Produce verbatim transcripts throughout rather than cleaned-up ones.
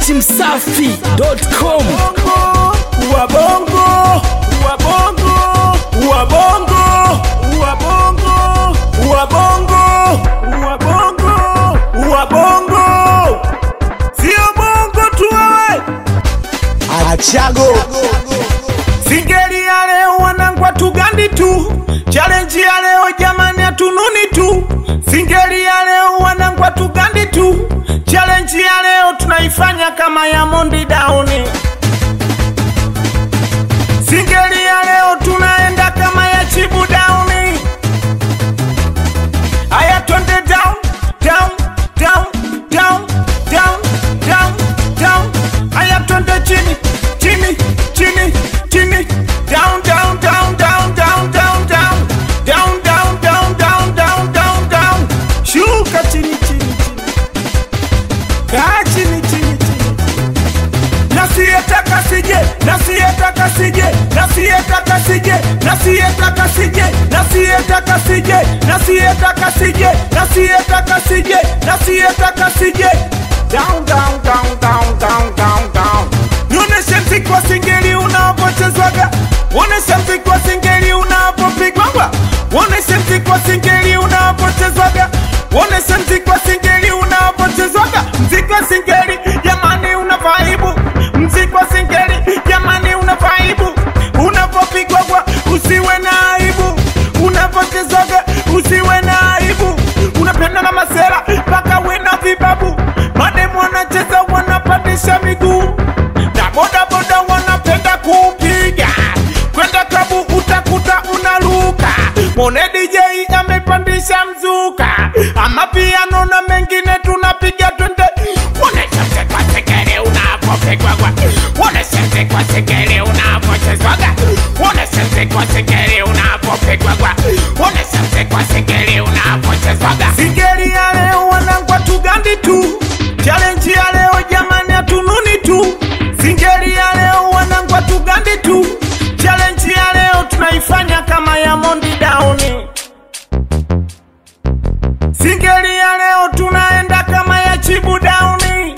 msafi dot com. Wabongo, wabongo, wabongo, wabongo, wabongo, wabongo, wabongo. Sio bongo tu wewe. Achago. Singeli ya leo wanangwa tugandi tu. Challenge ya leo jamani atununi tu. Singeli ya leo wanangwa tugandi tu. Challenge ya leo tunaifanya kama ya Mondi Downi. Singeli ya leo tunaenda kama ya Chibu Downi. Aya twende down, down, down, down, down, down, down. Aya twende chini, chini, chini, chini. Down, down, down, down, down, down, down. Down, down, down, down, down, down, down. Shuka chini, chini, chini. Kaa chini, chini, chini. Nasiyetaka sije, nasiyetaka sije, nasiyetaka sije, nasiyetaka sije, nasiyetaka sije, nasiyetaka sije, nasiyetaka sije, nasiyetaka sije. Down, down, down, down, down, down, down. Nionyeshe mziki wa singeli unapochezwaga, nionyeshe mziki wa singeli unapopigwaga, nionyeshe mziki wa singeli unapochezwaga, nionyeshe mziki wa singeli unapochezwaga. Mziki wa singeli jamani una vibe, mziki wa singeli jamani una vibe. Unapopigwaga usiwe na aibu, unapochezwaga usiwe na aibu. Unapenda na masera mpaka wena vibabu, mademu wanacheza wanapandisha miguu, na boda boda wanapenda kupiga. Kwenda klabu utakuta unaruka, Mone D J amepandisha mzuka, ama piano na mengine tunapiga twende. Wonesha mziki wa singeli unapopigwaga, wonesha mziki wa singeli unapochezwaga, wonesha mziki wa singeli unapopigwaga, wonesha mziki wa singeli unapochezwaga. Singeli ya leo wanangwa tugandi tu. Challenge ya leo jamani atununi tu. Singeli ya leo wanangwa tugandi tu. Challenge ya leo tunaifanya kama ya Mondi Downi. Singeli ya leo tunaenda kama ya Chibu Downi.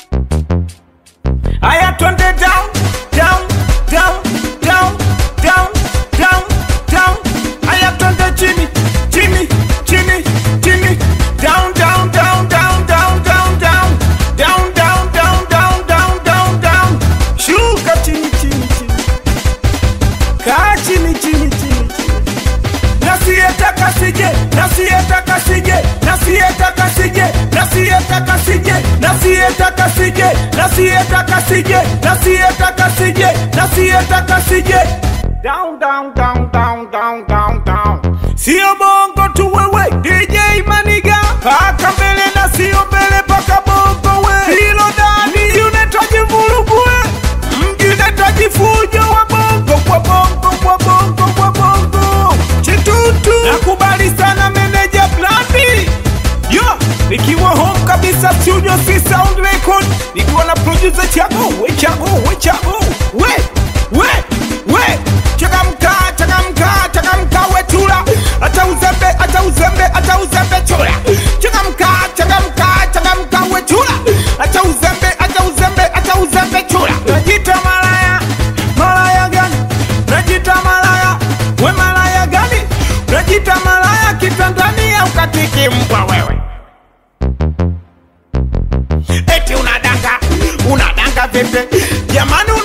Aya twende down, down, down, down, down, down, down. Aya twende chini, chini, chini, chini. Down, down, down, down, down, down, down. Down, down, down, down, down, down, down. Shuka chini, chini, chini. Kaa chini, chini, chini, chini. Nasiyetaka sije, nasiyetaka sije, nasiyetaka sije, nasiyetaka sije, nasiyetaka sije, nasiyetaka sije, nasiyetaka sije, nasiyetaka sije. Down, down, down, down, down, down, down. Sio bongo tu wewe, D J Maniga. Paka mbele na sio mbele paka bongo we. Hilo dani unahitaji vurugu we. Mji unahitaji fujo wa bongo kwa bongo kwa bongo kwa bongo. Chitutu nakubali sana meneja Blandi. Yo, nikiwa home kabisa studio si sound record. Nikiwa na producer Chago, we Chago, we Chago. We, we, we. Chagamka, chagamka, chagamka we tula. Ata uzembe, ata uzembe, ata uzembe tula. Chagamka, chagamka, chagamka we tula. Ata uzembe, ata uzembe, ata uzembe tula. Najita malaya, malaya gani? Najita malaya, we malaya gani? Najita malaya kitandani au katiki mbwa wewe. Eti unadanga, unadanga vipi? Jamani